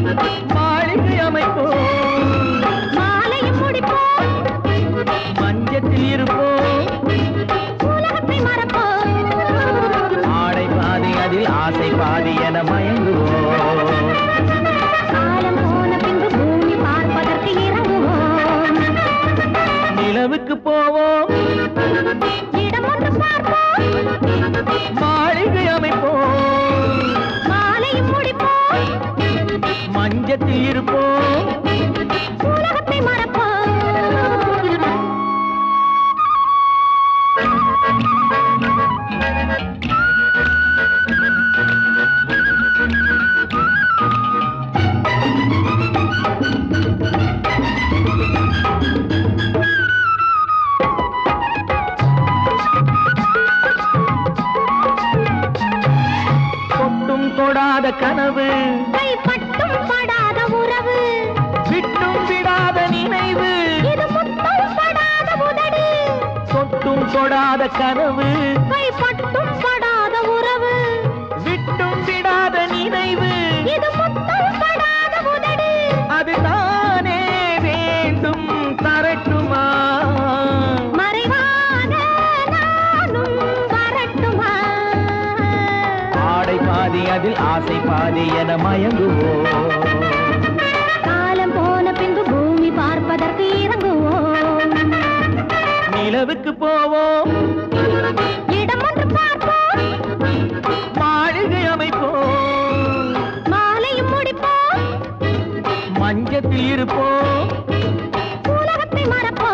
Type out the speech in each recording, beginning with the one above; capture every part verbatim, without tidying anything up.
மாளிகை அமைப்போம், மாலையும் முடிப்போம், மஞ்சத்தில் இருப்போம், உலகத்தை மறப்போம். ஆடை பாதி அதில் ஆசை பாதி என மயங்குவோம். காலம் போன பின்பு பூமி பார்ப்பதற்கு இறங்குவோம். நிலவுக்கு போவோம், இடம் ஒன்று பார்ப்போம், மாளிகை அமைப்போம், மாலையும் முடிப்போம், மஞ்சத்தில் இருப்போம், உலகத்தை மறப்போம். தொட்டும் தொடாத கனவு, கைப்பட்டும் படாத உறவு, விட்டும் விடாத நினைவு, இது முத்தம் படாத உதடு. தொட்டும் தொடாத கனவு, கைப்பட்டும் படாத உறவு, விட்டும் விடாத நினைவு, இது முத்தம் படாத உதடு. அது தானே வேண்டும் தரட்டுமா? மறைவான நானும் வரட்டுமா? ஆடை பாதி அதில் ஆசை பாதி என மயங்குவோம். காலம் போன பின்பு பூமி பார்ப்பதற்கு இறங்குவோம். நிலவுக்கு போவோம், இடம் ஒன்று பார்ப்போம், மாளிகை அமைப்போம், மாலையும் முடிப்போம், மஞ்சத்தில் இருப்போம், உலகத்தை மறப்போம்.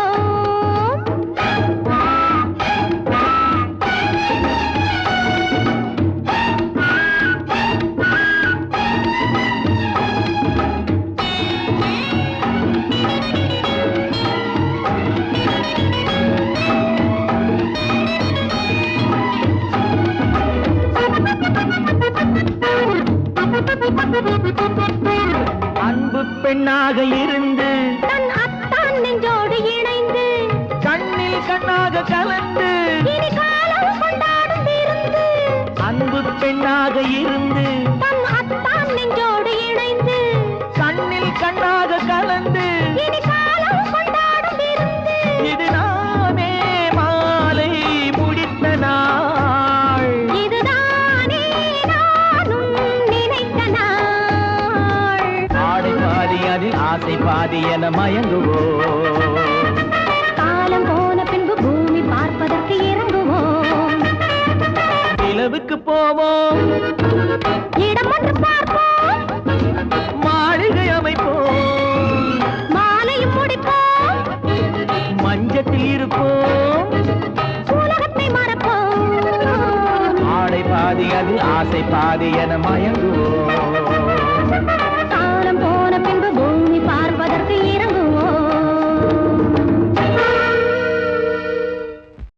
அன்பு பெண்ணாக இருந்து தன் அத்தான் நெஞ்சோடு இணைந்து கண்ணில் கண்ணாக கலந்து, இனி காலம் கொண்டாடும் விருந்து. அன்பு பெண்ணாக இருந்து தன் அத்தான் நெஞ்சோடு இணைந்து கண்ணில் கண்ணாக கலந்து, இனி காலம் கொண்டாடும் விருந்து. இது நாமே மாலை முடித்த நாள். இதுதானே நானும் நினைத்த நாள். ஆடை பாதி அதில் ஆசை பாதி என மயங்குவோம். காலம் போன பின்பு பூமி பார்ப்பதற்கு இறங்குவோம். நிலவுக்கு போவோம், இடம் ஒன்று பார்ப்போம், மாளிகை அமைப்போம், மாலையும் முடிப்போம், மஞ்சத்தில் இருப்போம், உலகத்தை மறப்போம். ஆடை பாதி அதில் ஆசை பாதி என மயங்குவோம்.